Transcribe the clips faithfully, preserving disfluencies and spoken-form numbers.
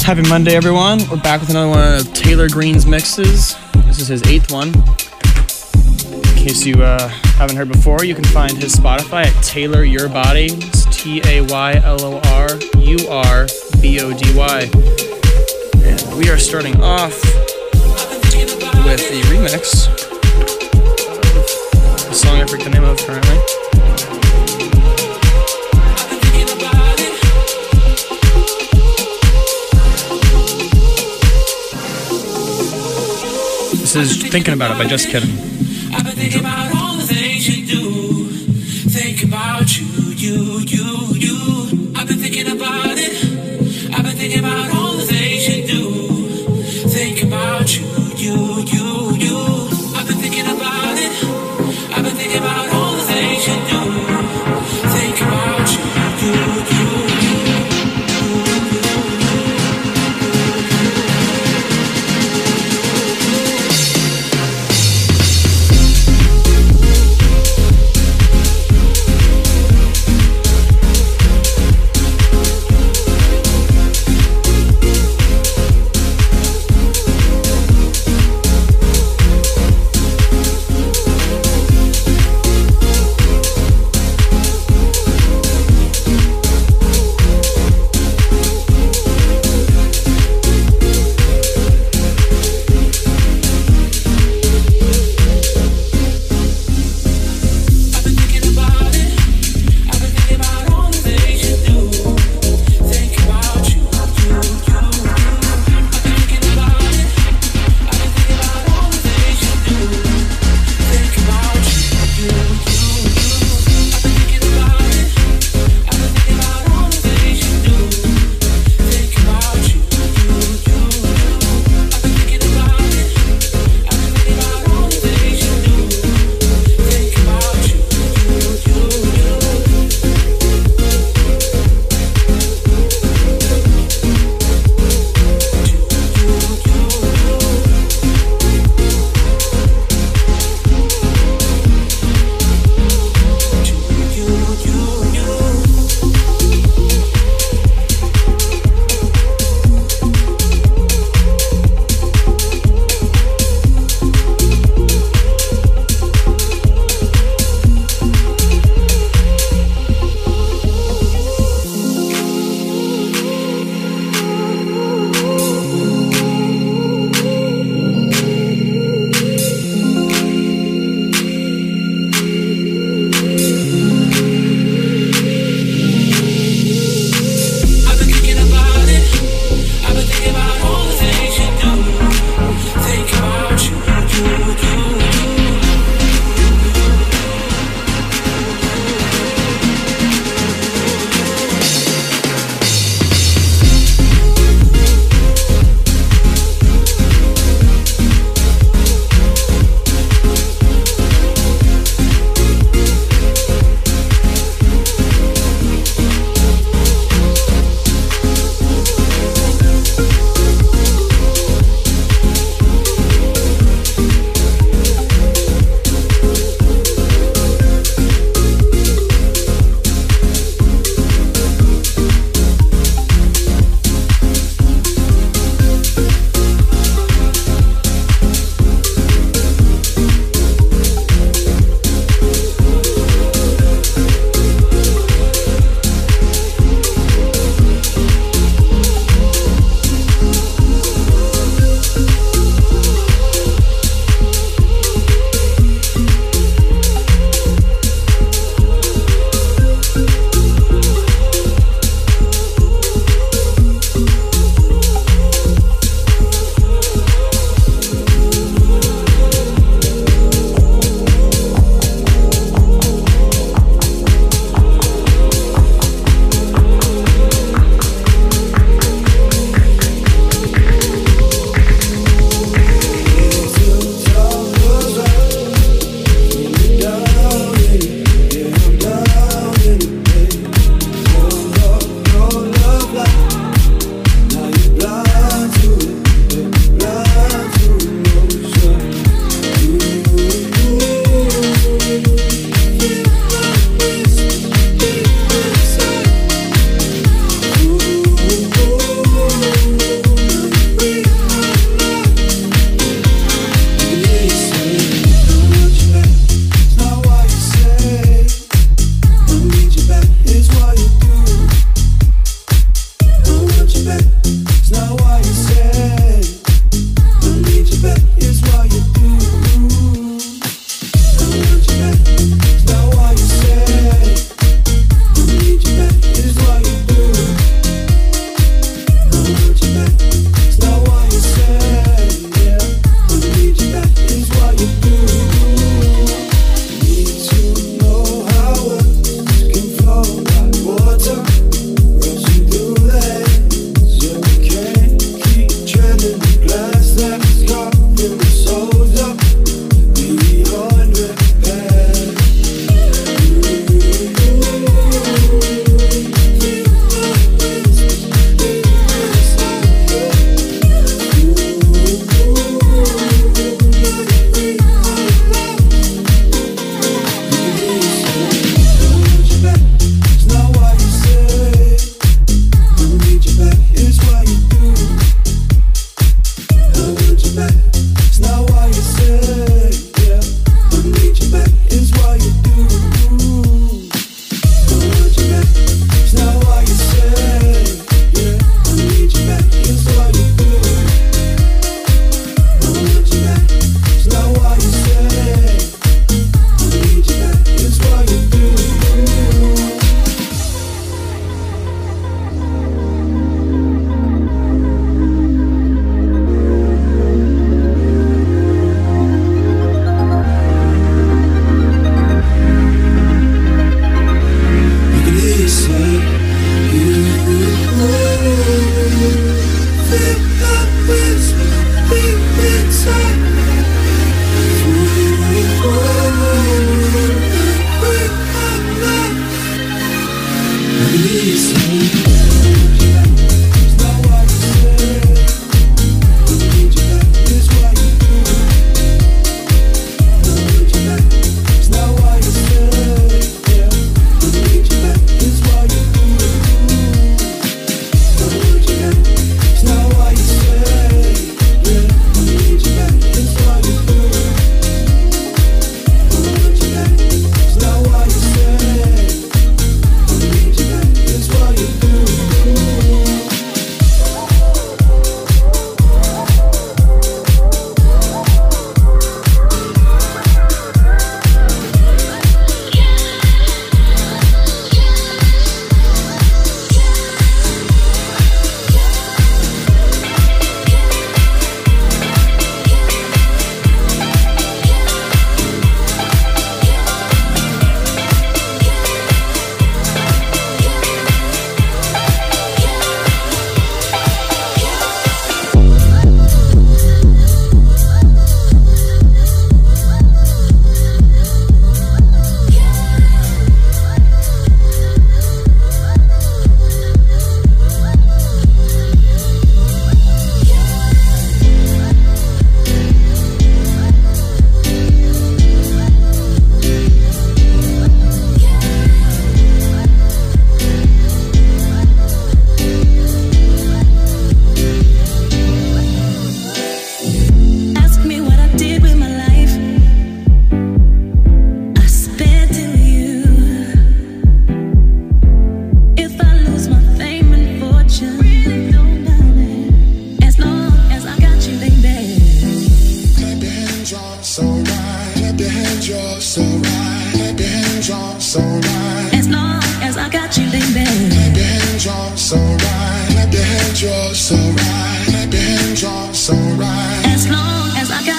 Happy Monday, everyone. We're back with another one of Taylor Green's mixes. This is his eighth one. In case you uh, haven't heard before, you can find his Spotify at Taylor Your Body. It's T A Y L O R U R B O D Y. And we are starting off with a remix of a song I forget the name of currently. This is Thinking About It by Just Kidding. I've been thinking about all the things you do. Think about you, you, you, you. I've been thinking about it. I've been thinking about all the things you do. Think about you, you, you, you. I've been thinking about it. I've been thinking about all the things you do. Think about you, you, you, you.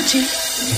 got you.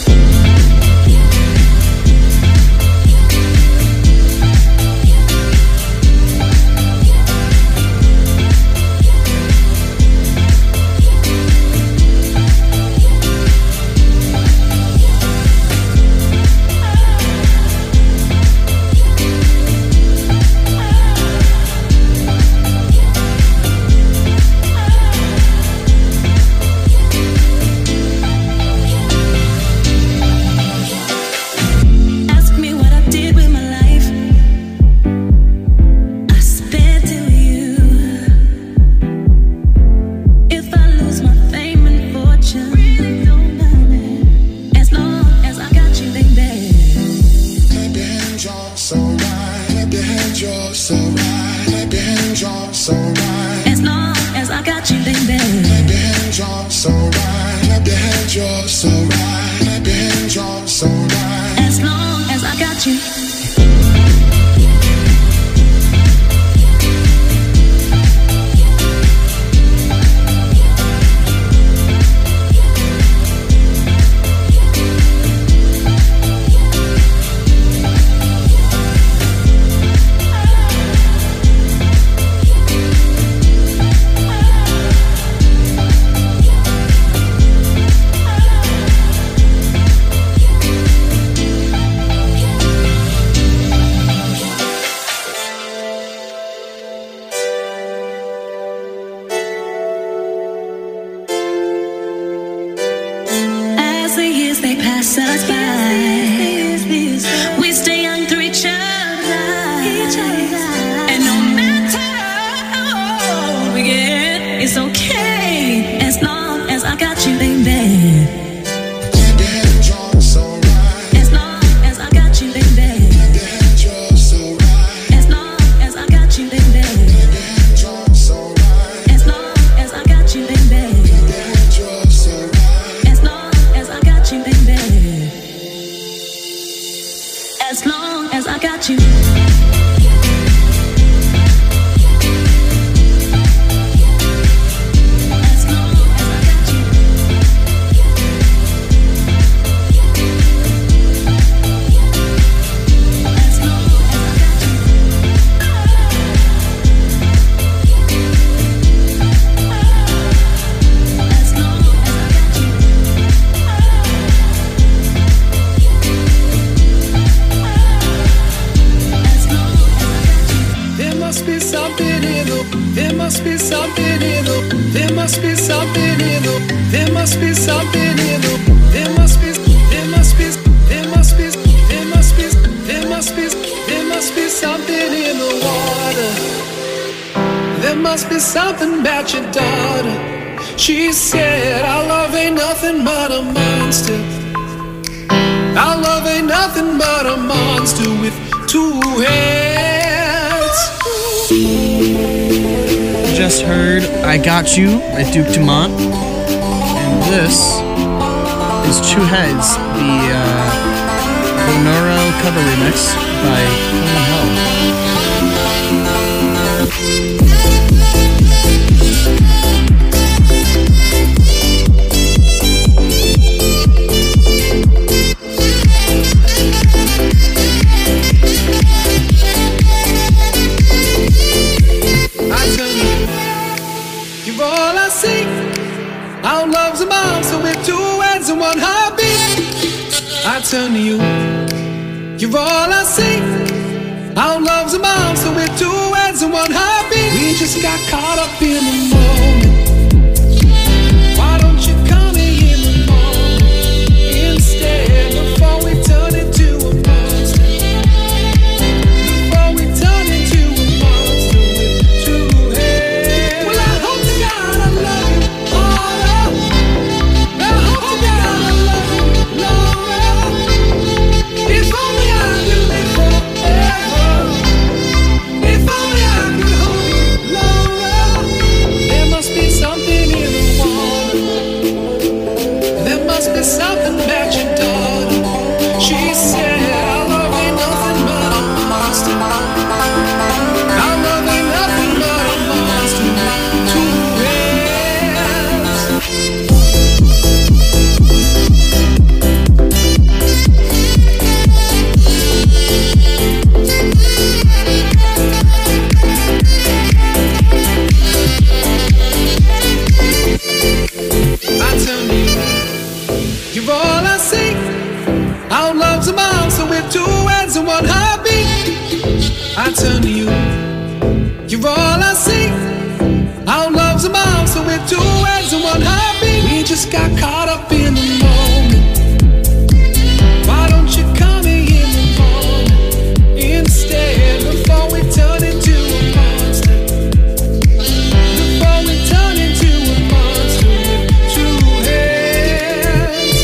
Just heard I Got You by Duke Dumont, and this is Two Heads, the uh, Bonoro cover remix by Holy Hell. Our love's a monster with two heads and one heartbeat. I turn to you, you're all I see. Our love's a monster with two heads and one heartbeat. We just got caught up in the moment. Why don't you come here in the morning instead, before we turn into a monster? Before we turn into a monster with two heads. Well, I hope to God I love you. Something about your daughter. She said our love ain't nothing but a monster. Our love ain't nothing but a monster. Two heads. so we're two hands and one heartbeat. We just got caught up in the moment. Why don't you come in the morning instead, before we turn into a monster? Before we turn into a monster with two hands.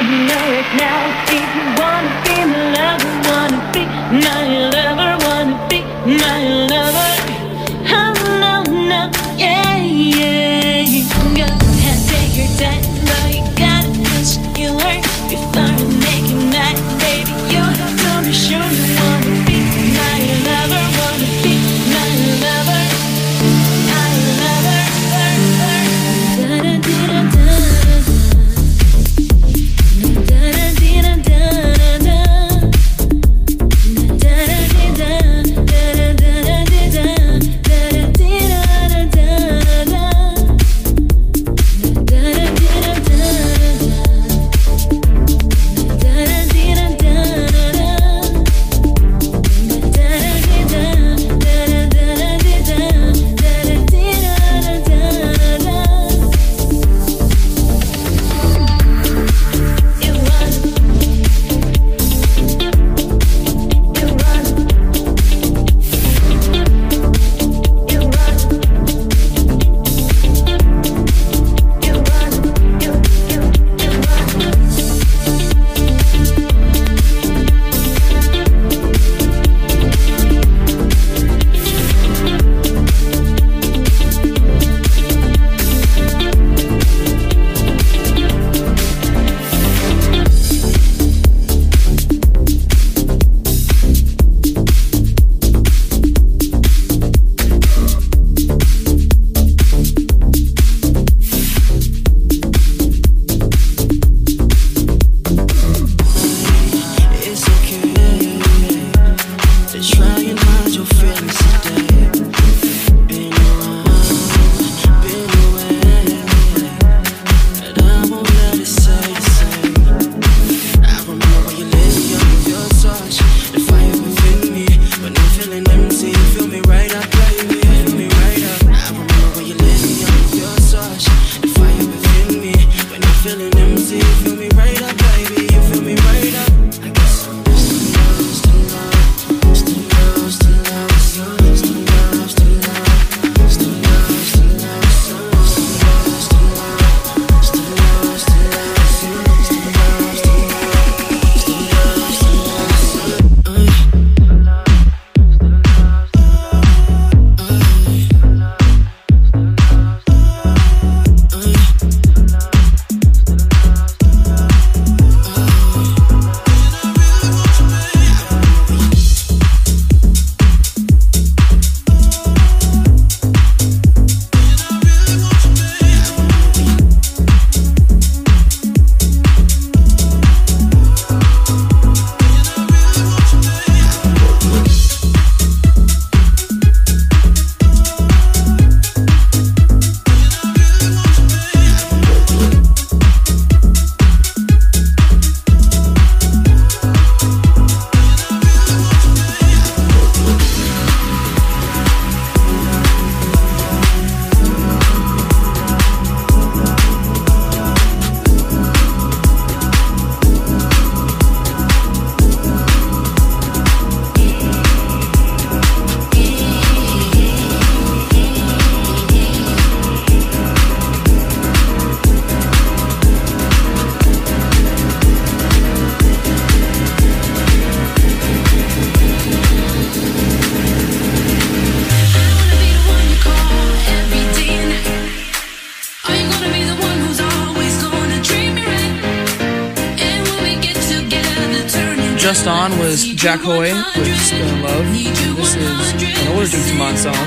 Just On was Jack Hoy with Spillin' Love. This is an older Duke Dumont song.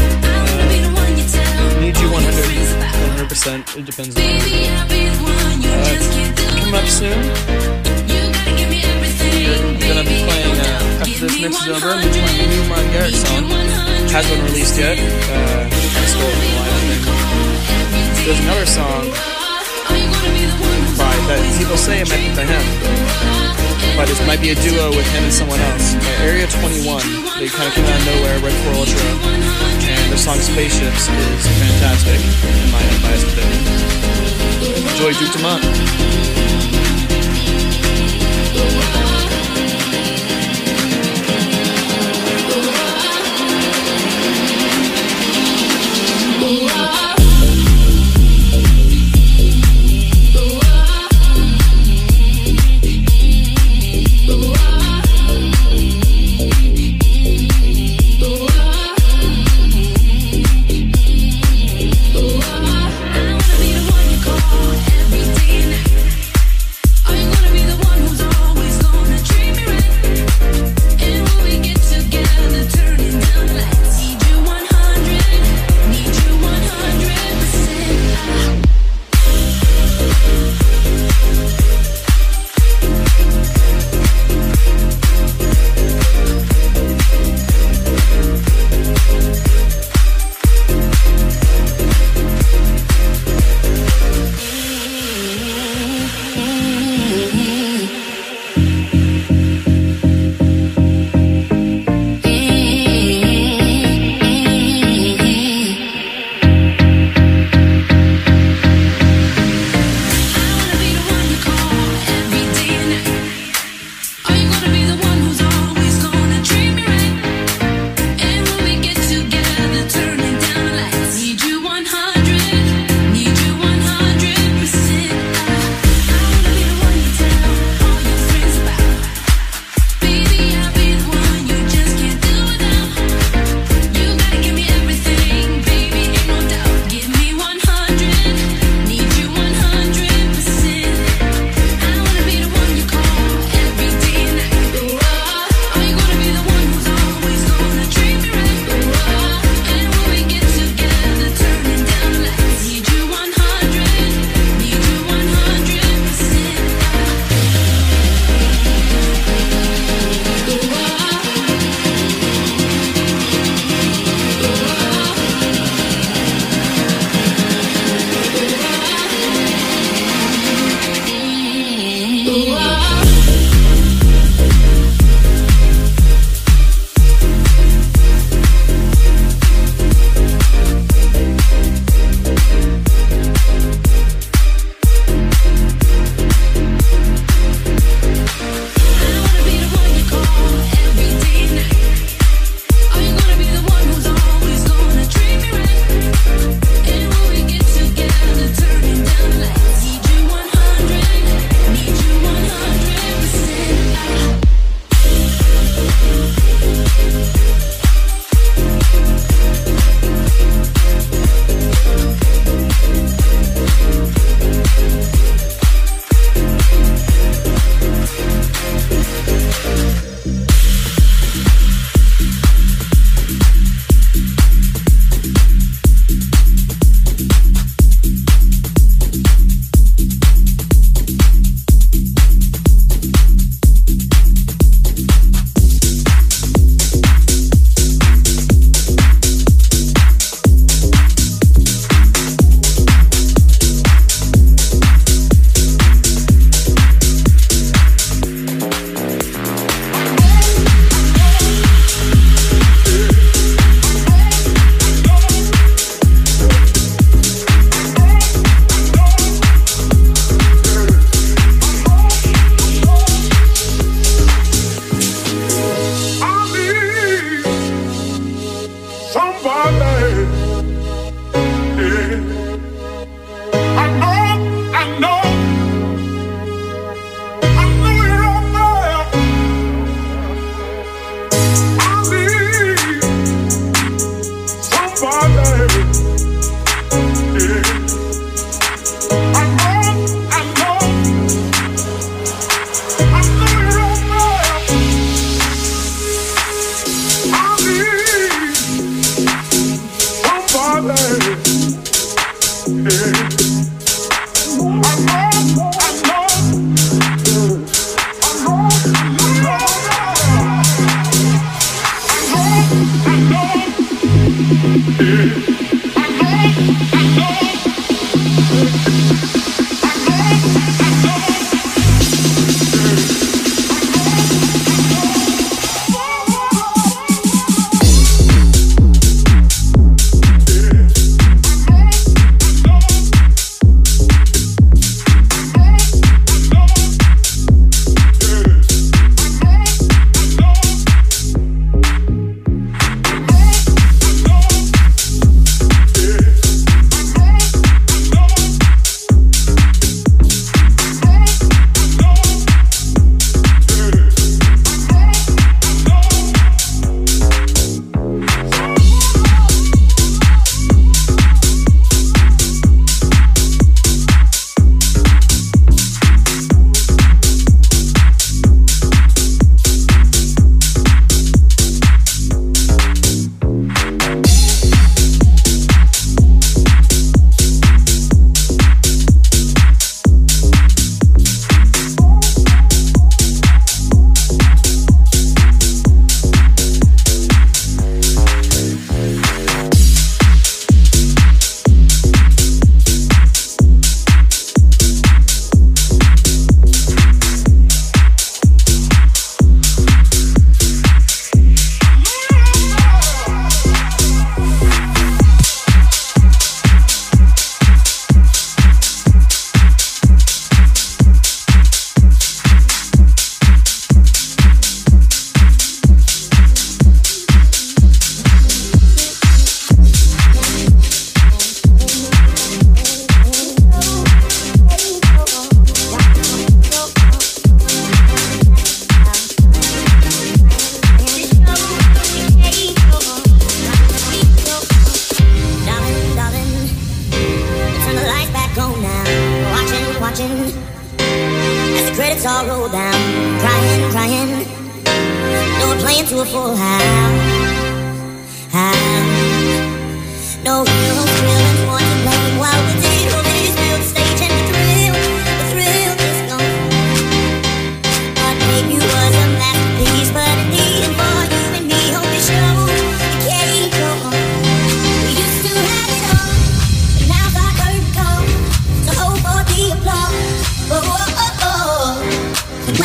Uh, Need You one hundred, one hundred percent. It depends on uh, coming up soon. I'm gonna be playing, uh, after this mix is over, I'm gonna be playing a new Martin Garrix song. Hasn't been released yet. Uh, I stole it from the live thing. There's another song by, that people say it might be by him, but it might be a duo with him and someone else. By Area twenty-one, they kind of came out of nowhere, Red four Ultra, and the song Spaceships is fantastic, in my unbiased opinion. Enjoy Duke Dumont. Oh, oh, oh, oh.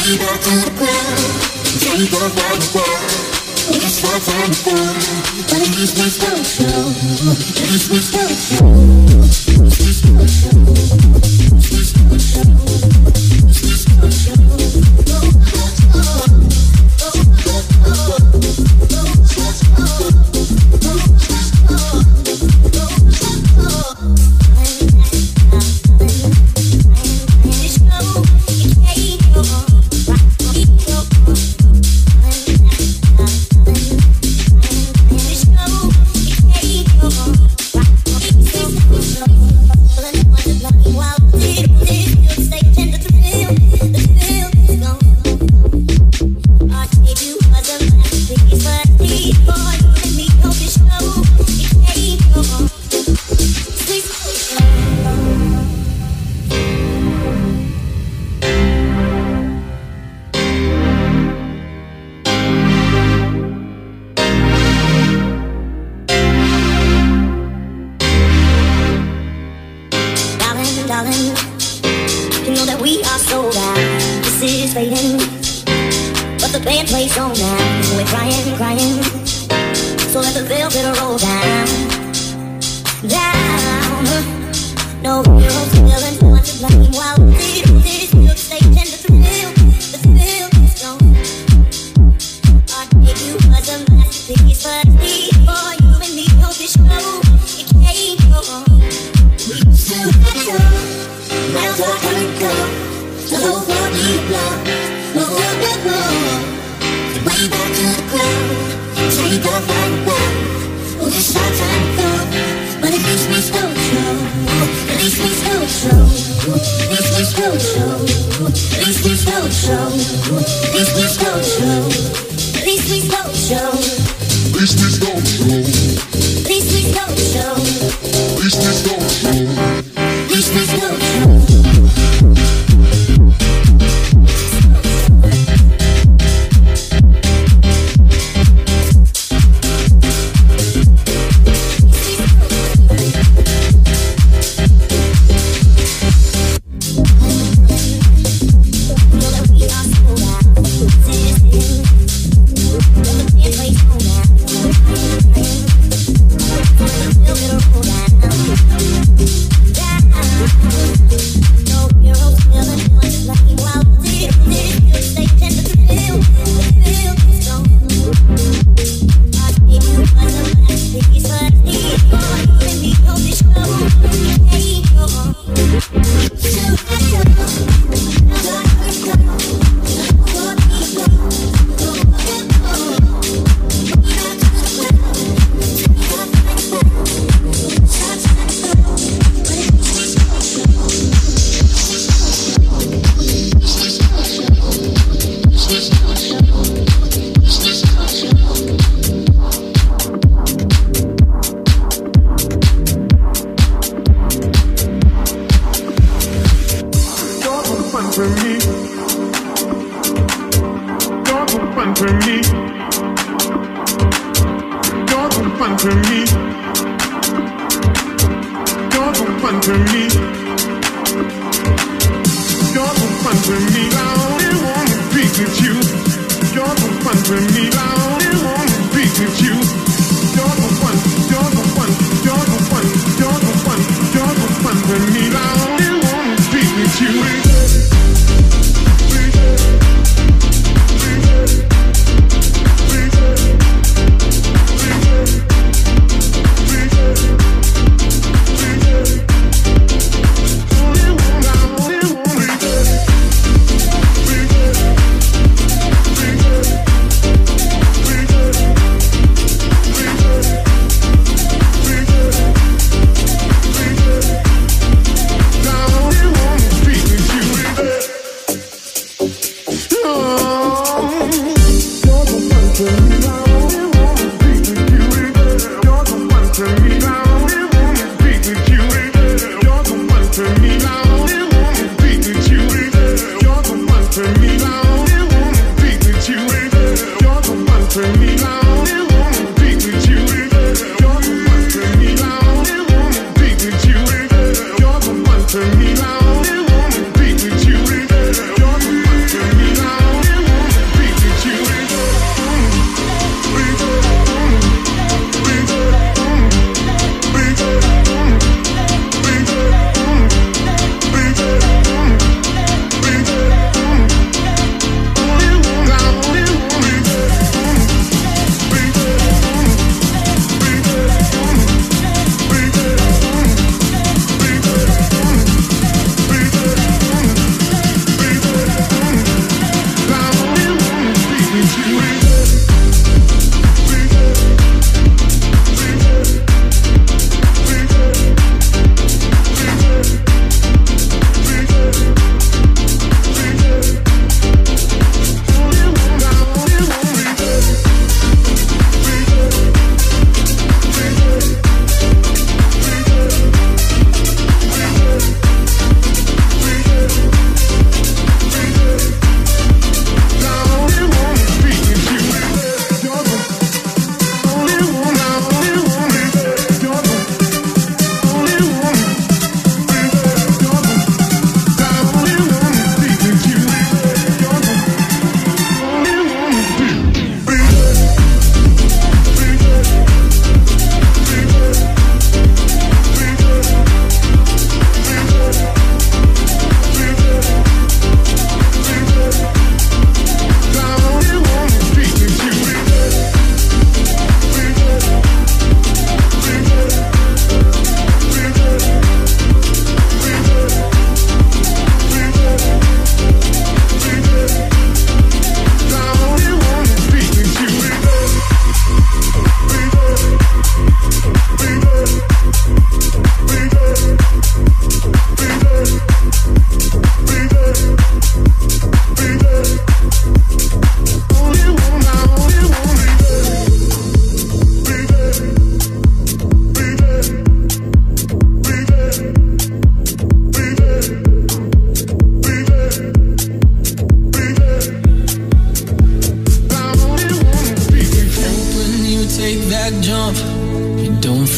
Turn me on, I wanna be with you. You're the one. Turn me on.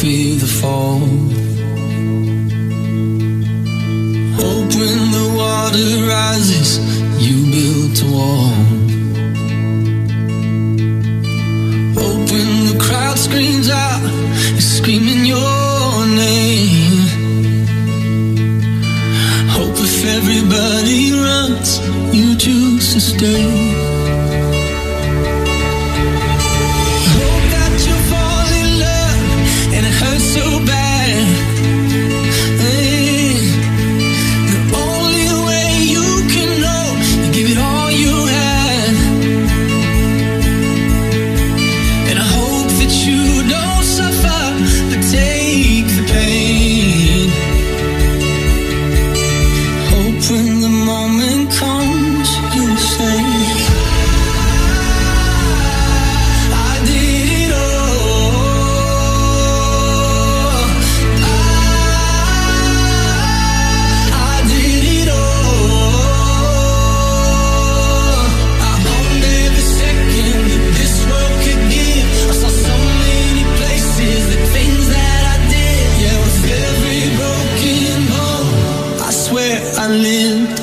fear the fall. Hope when the water rises, you built a wall. Hope when the crowd screams out, you're screaming your name. Hope if everybody runs, you choose to stay. Hope that you fall in love and it hurts so bad. Hey, the only way you can know, you give it all you had. And I hope that you don't suffer, but take the pain. Hope when the moment comes, you say, I did it all. I, I did it all. I owned every second that this world could give. I saw so many places, the things that I did. Yeah, with every broken bone, I swear I lived.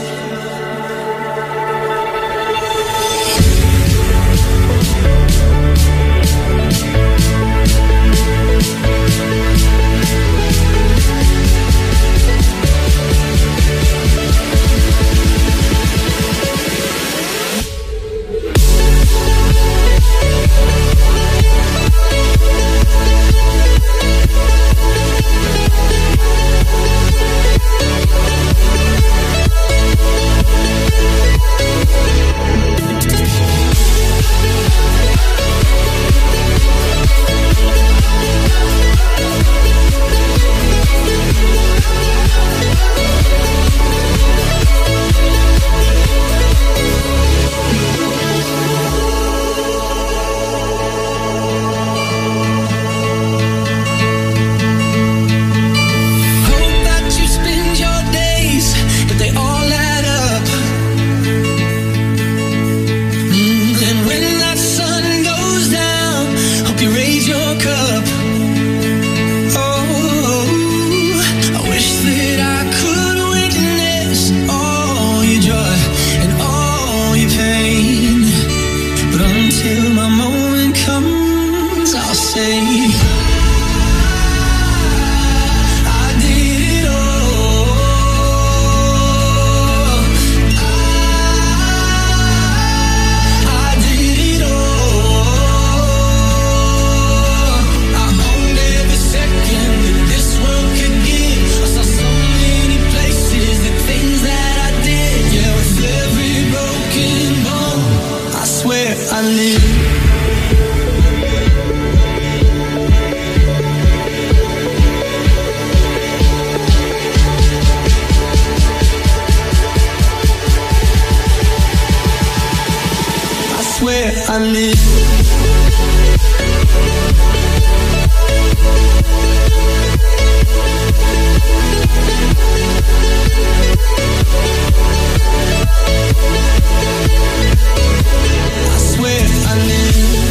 Hope that you spend your days, but they all add up. Mm, and when that sun goes down, hope you raise your cup. Oh, I wish that I could witness all your joy and all your pain. But until my moment comes, I'll say, I did it all. I, I did it all. I owned every second that this world could give. I saw so many places, the things that I did. Yeah, with every broken bone, I swear I lived. I swear I lived. I swear I lived.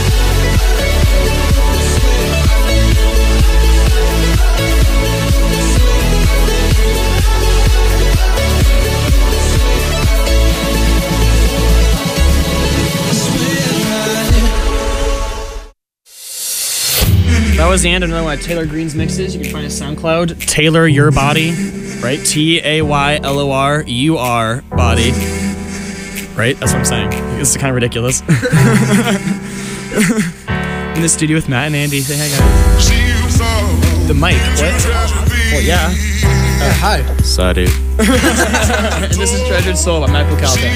That was the end of another one of Taylor Green's mixes. You can find his SoundCloud, Taylor Your Body, right? T A Y L O R U R Body. Right? That's what I'm saying. This is kind of ridiculous. In the studio with Matt and Andy. Say hi, guys. The mic. What? Well, yeah. Uh, hi. Sorry. And this is Treasured Soul by Matt Bucaldo.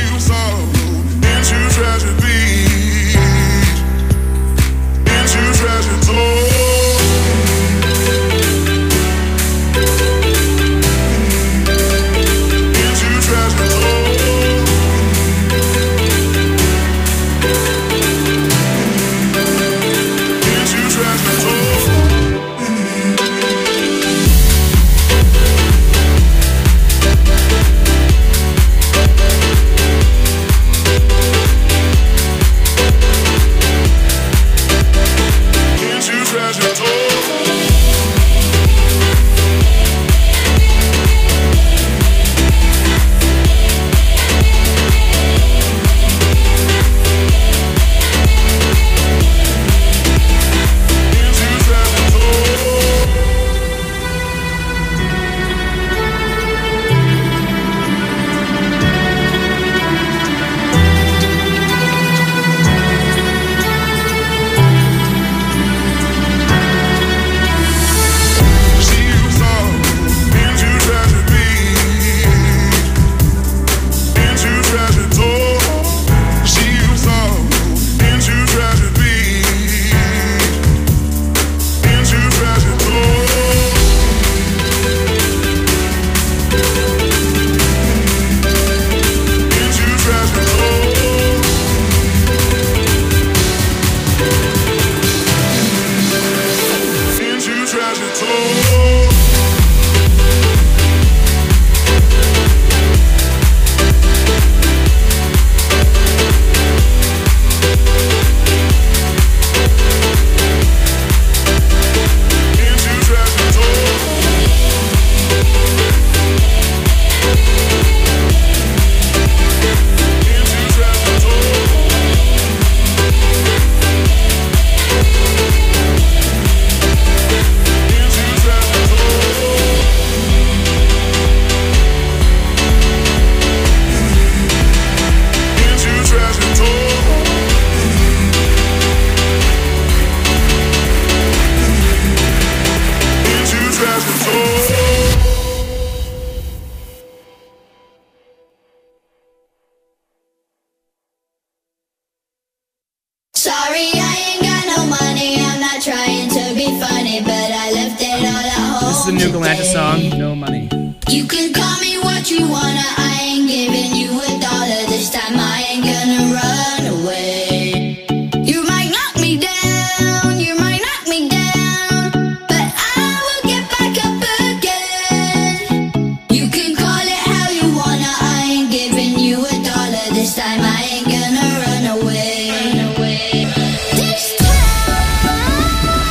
Sorry, I ain't got no money. I'm not trying to be funny, but I left it all at home. This is the new Galantis song, No Money. You can call me what you wanna. I ain't giving you a dollar this time. I ain't gonna run away. You might knock me down, you might knock me down, but I will get back up again. You can call it how you wanna. I ain't giving you a dollar this time. I ain't gonna run away. Run away. This time,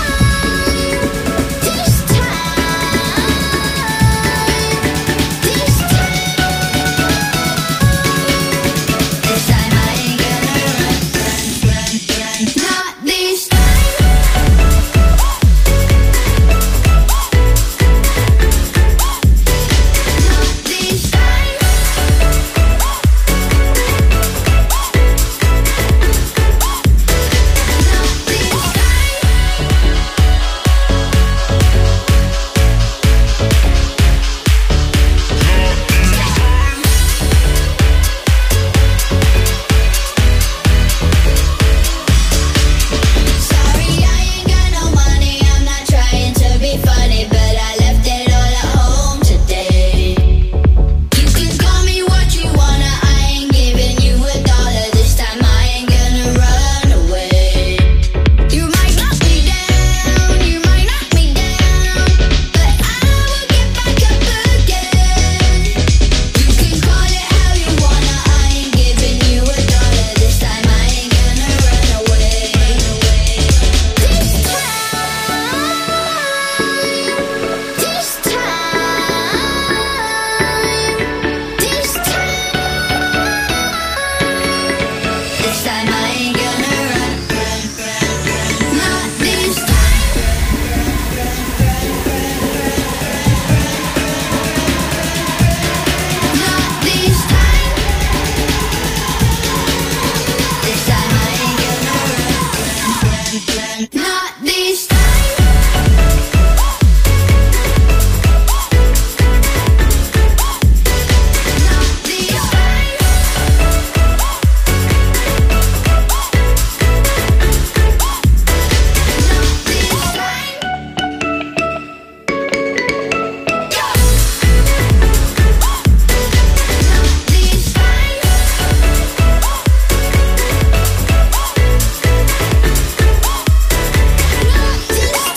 this time, this time, this time I ain't gonna run, run, run, run. Not this time. Not this time. Not this time. Sorry, I ain't got no money. I'm not trying to be funny, but I left it all at home today. You can call me what you wanna. I ain't giving you a dollar this time. I ain't gonna run away. You might knock me down, you might knock me down, but I will get back up again. You can call it how you wanna. I ain't giving you a dollar this time. I ain't gonna run away. This time, this time, this time, this time I ain't gonna run, run, run, run. Not this time. Not this time. This time I ain't gonna run, run, run, run. Not this time. Not this time. Not this time. Not this time. Not this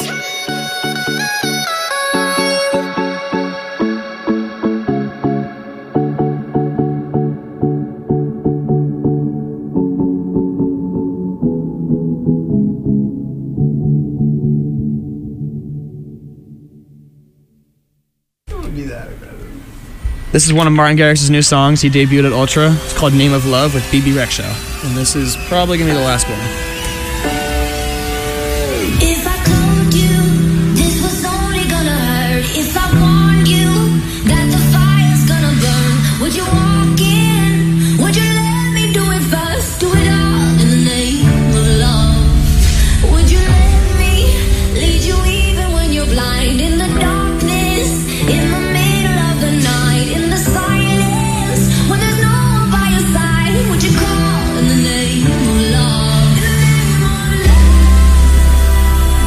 This is one of Martin Garrix's new songs. He debuted at Ultra. It's called Name of Love with B B Rexha. And this is probably going to be the last one. If I told you this was only gonna hurt, if I warned you that the fire's gonna burn, would you walk in? Would you let me do it first? Do it all in the name of love. Would you let me lead you even when you're blind? In the darkness, in the middle of the night, in the silence, when there's no one by your side, would you call in the name of love? In the name of love.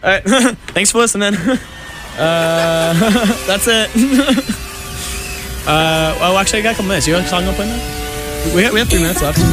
right. Thanks for listening. Uh, that's it. uh, oh, actually, I got a couple minutes. You got a song I'm playing now? We have, we have three minutes left.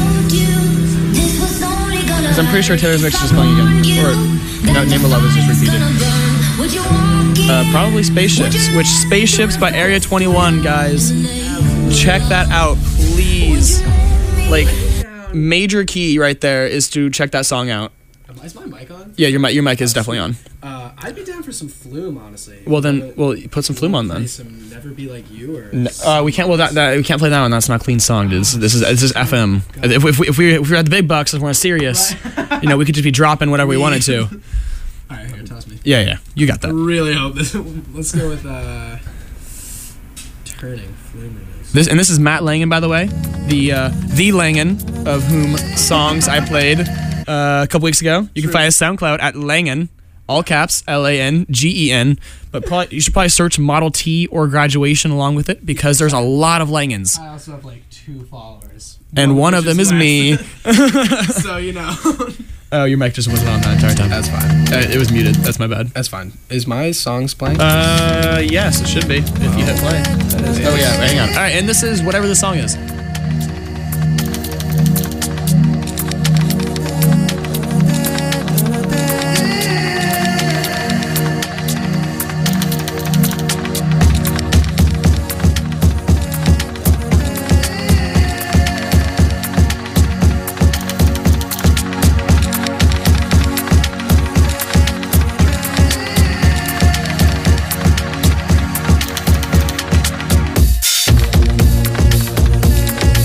Because I'm pretty sure Taylor's mix is just playing again. Or no, Name of Love is just repeated. Uh, probably Spaceships. Which Spaceships by Area twenty-one, guys. Check that out, please. Like, major key right there is to check that song out. Is my mic on? Yeah, your mic, your mic is definitely on. Uh, I'd be down for some Flume, honestly. Well then, well put some Flume on then. Some Never Be Like You or. N- Uh, we can't. Well, that, that we can't play that one. That's not a clean song, dude. This, this is this is F M. If, if we if we if we had the big bucks, if we're serious, you know, we could just be dropping whatever we wanted to. All right, here, toss me. Yeah, yeah, you got that. Really hope this. Let's go with uh, Turning Flume remix. This and this is Matt Langen, by the way, the uh, the Langen of whom songs I played uh, a couple weeks ago. You can find his SoundCloud at Langen, all caps, L A N G E N. But probably you should probably search Model T or Graduation along with it because there's a lot of Langens. I also have like two followers, And one of them is me. So you know. Oh, your mic just wasn't on that entire time. That's fine. Uh, it was muted. That's my bad. That's fine. Is my songs playing? Uh, yes, it should be if you hit play. Oh yeah, hang on. All right, and this is whatever the song is.